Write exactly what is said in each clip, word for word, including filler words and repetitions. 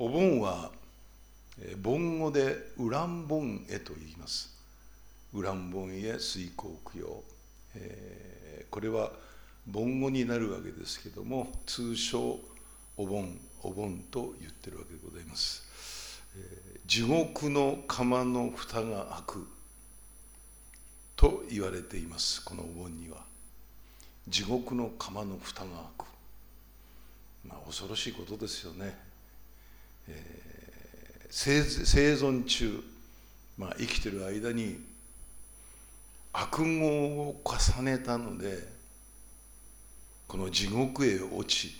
お盆は盆語でウラン盆へと言います。ウラン盆へ水耕供養、えー、これは盆語になるわけですけども、通称お盆お盆と言ってるわけでございます。えー、地獄の釜の蓋が開くと言われています。このお盆には地獄の釜の蓋が開く、まあ、恐ろしいことですよね。えー生, 生存中、まあ、生きてる間に悪業を重ねたので、この地獄へ落ち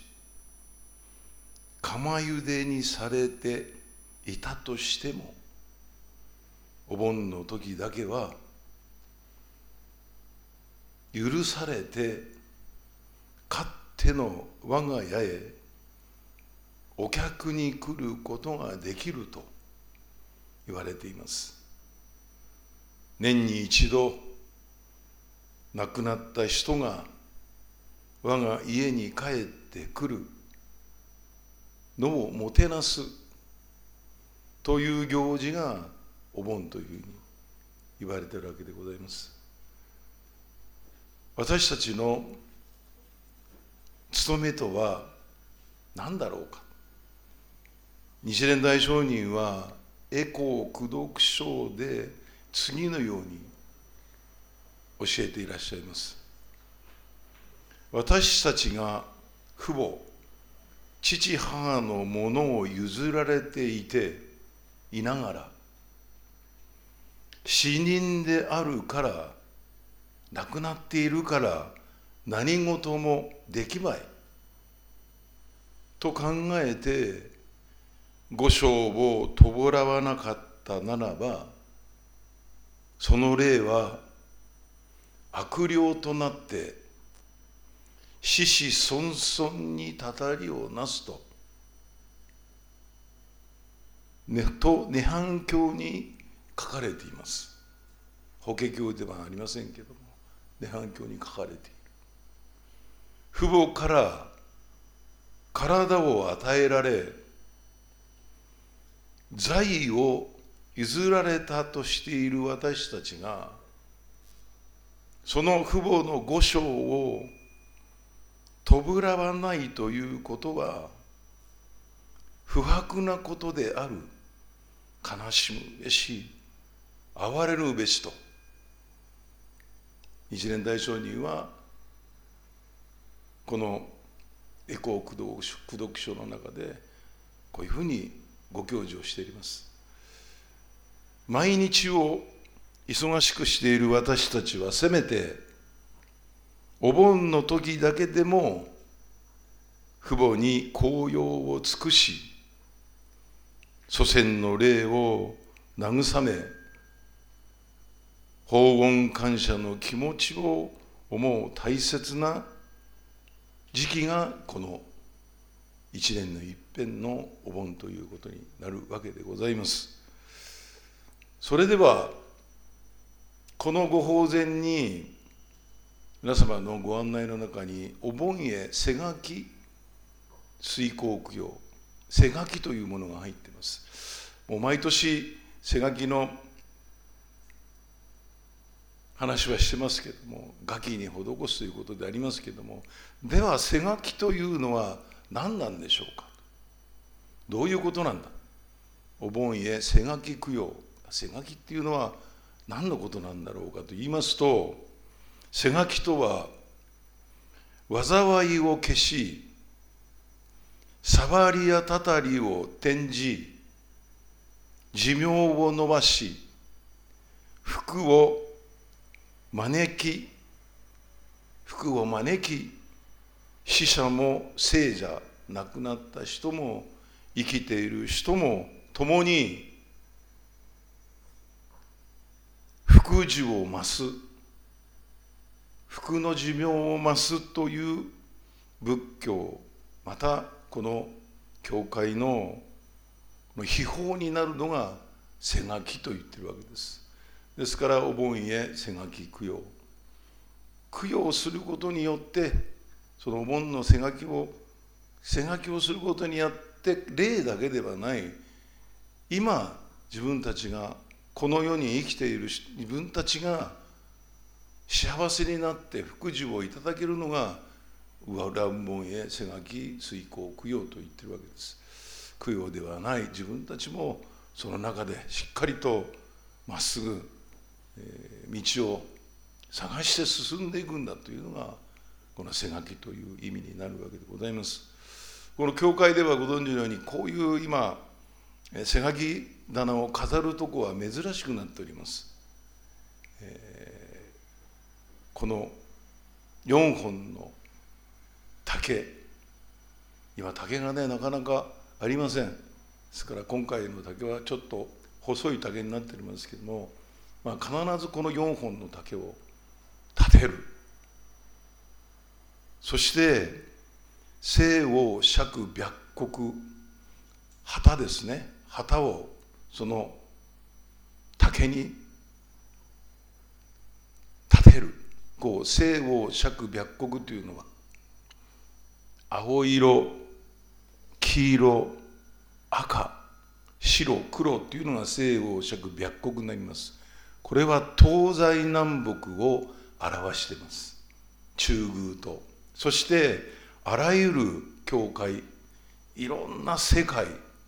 釜茹でにされていたとしても、お盆の時だけは許されて、かっての我が家へお客に来ることができると言われています。年に一度亡くなった人が我が家に帰ってくるのをもてなすという行事がお盆というふうに言われているわけでございます。私たちの務めとは何だろうか。日蓮大聖人は回向功徳書で次のように教えていらっしゃいます。私たちが父母父母のものを譲られていていながら、死人であるから亡くなっているから何事もできまいと考えて御生を弔わなかったならば、その霊は悪霊となって子子孫々にたたりをなすと、ね、と涅槃経に書かれています。法華経ではありませんけども、涅槃経に書かれている。父母から体を与えられ、財を譲られたとしている私たちが、その父母の御生を弔わないということは不白なことである。悲しむべし、哀れるべしと日蓮大聖人はこの回向功徳書の中でこういうふうにご教授をしています。毎日を忙しくしている私たちは、せめてお盆の時だけでも父母に孝養を尽くし、祖先の霊を慰め、報恩感謝の気持ちを思う大切な時期がこの一年の一遍のお盆ということになるわけでございます。それではこのご法前に皆様のご案内の中に、お盆へ背書き水耕供養、背書きというものが入っています。もう毎年背書きの話はしてますけれども、書きに施すということでありますけれども、では背書きというのは何なんでしょうか。どういうことなんだ。お盆へ背書き供養、背書きっていうのは何のことなんだろうかと言いますと、背書きとは災いを消し、障りやたたりを転じ、寿命を延ばし、福を招き福を招き、死者も生者、亡くなった人も生きている人も共に福寿を増す、福の寿命を増すという仏教、またこの教会の秘法になるのが背書きと言っているわけです。ですからお盆へ背書き供養、供養することによって、そのお盆の背書きを背書きをすることによって霊だけではない、今自分たちがこの世に生きている自分たちが幸せになって福祉をいただけるのがウランボンへ背書き遂行供養と言ってるわけです。供養ではない、自分たちもその中でしっかりとまっすぐ道を探して進んでいくんだというのがこの背書きという意味になるわけでございます。この教会ではご存知のように、こういう今背書き棚を飾るとこは珍しくなっております。えー、このよんほんの竹、今竹がねなかなかありません。ですから今回の竹はちょっと細い竹になっておりますけども、まあ、必ずこのよんほんの竹を立てる。そして聖を釈白国、旗ですね、旗をその竹に立てる。こう聖を釈白国というのは青色、黄色、赤、白、黒というのが聖を釈白国になります。これは東西南北を表しています。中宮と、そしてあらゆる教会、いろんな世界、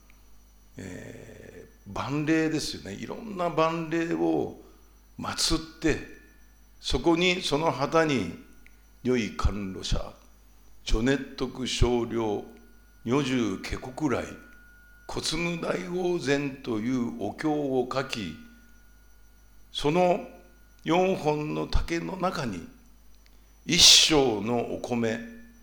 えー、万霊ですよね。いろんな万霊を祀って、そこにその旗に如意甘露者、除熱徳少量、如住華国来、小継大王禅というお経を書き、そのよんほんの竹の中に一升のお米、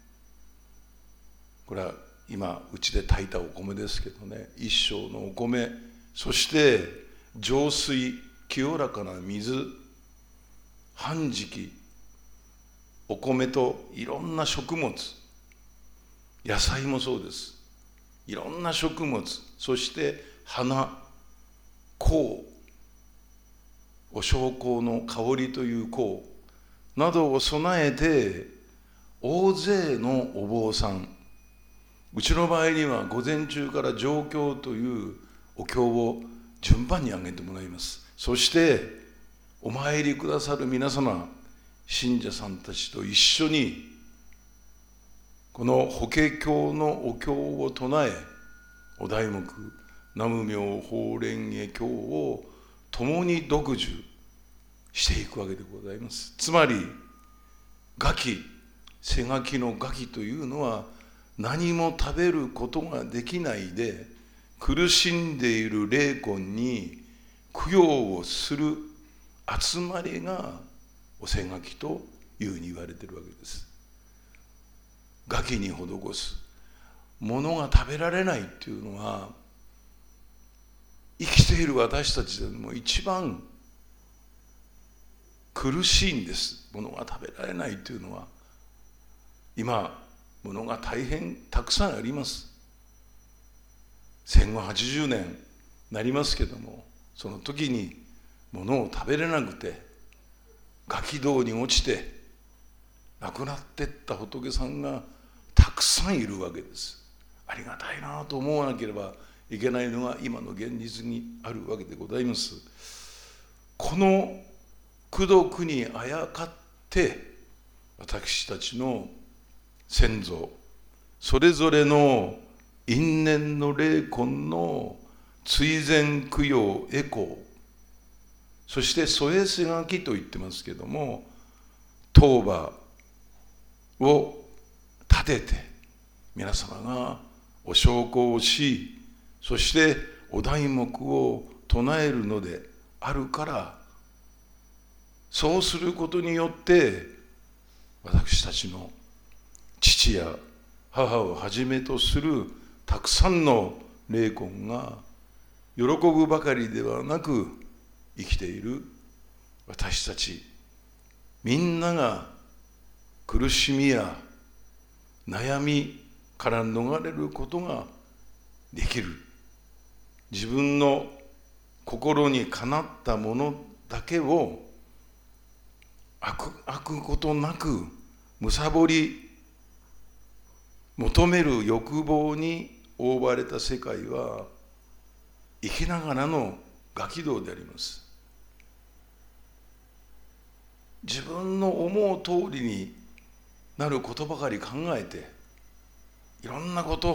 これは今うちで炊いたお米ですけどね、一升のお米、そして浄水、清らかな水、半時期、お米といろんな食物、野菜もそうです。いろんな食物、そして花、香、お焼香の香りという香などを備えて、大勢のお坊さん、うちの場合には午前中から上経というお経を順番にあげてもらいます。そしてお参りくださる皆様、信者さんたちと一緒にこの法華経のお経を唱え、お題目南無妙法蓮華経を共に読受していくわけでございます。つまり餓鬼、背書きの餓鬼というのは、何も食べることができないで苦しんでいる霊魂に供養をする集まりがお背書きというふうに言われているわけです。餓鬼に施すものが食べられないっていうのは、生きている私たちでも一番苦しいんです。ものが食べられないというのは、今ものが大変たくさんあります。戦後はちじゅうねんなりますけども、その時にものを食べれなくて餓鬼道に落ちて亡くなっていった仏さんがたくさんいるわけです。ありがたいなと思わなければいけないのが今の現実にあるわけでございます。この功徳にあやかって私たちの先祖それぞれの因縁の霊魂の追善供養回向、そして添え背書きと言ってますけども、当場を立てて皆様がお焼香をし、そしてお題目を唱えるのであるから、そうすることによって私たちの父や母をはじめとするたくさんの霊魂が喜ぶばかりではなく、生きている私たちみんなが苦しみや悩みから逃れることができる。自分の心にかなったものだけを飽く、飽くことなくむさぼり求める欲望に覆われた世界は生きながらのガキ道であります。自分の思う通りになることばかり考えて、いろんなこと、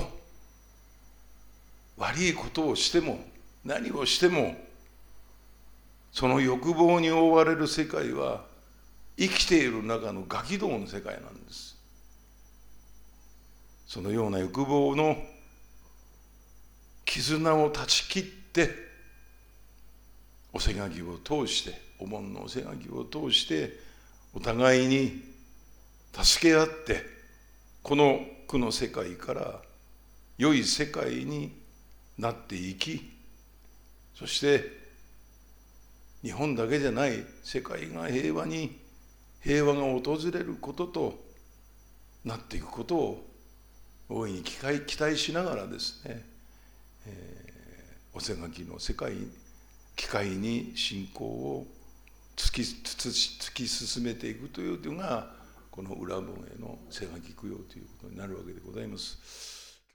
悪いことをしても何をしても、その欲望に覆われる世界は生きている中のガキ道の世界なんです。そのような欲望の絆を断ち切って、おせがきを通して、お盆のおせがきを通してお互いに助け合って、この苦の世界から良い世界になっていき、そして日本だけじゃない世界が平和に平和が訪れることとなっていくことを大いに期待、期待しながらですね、えー、おせがきの世界機会に信仰を突き、突き進めていくというのがこの裏本へのせがき供養ということになるわけでございます。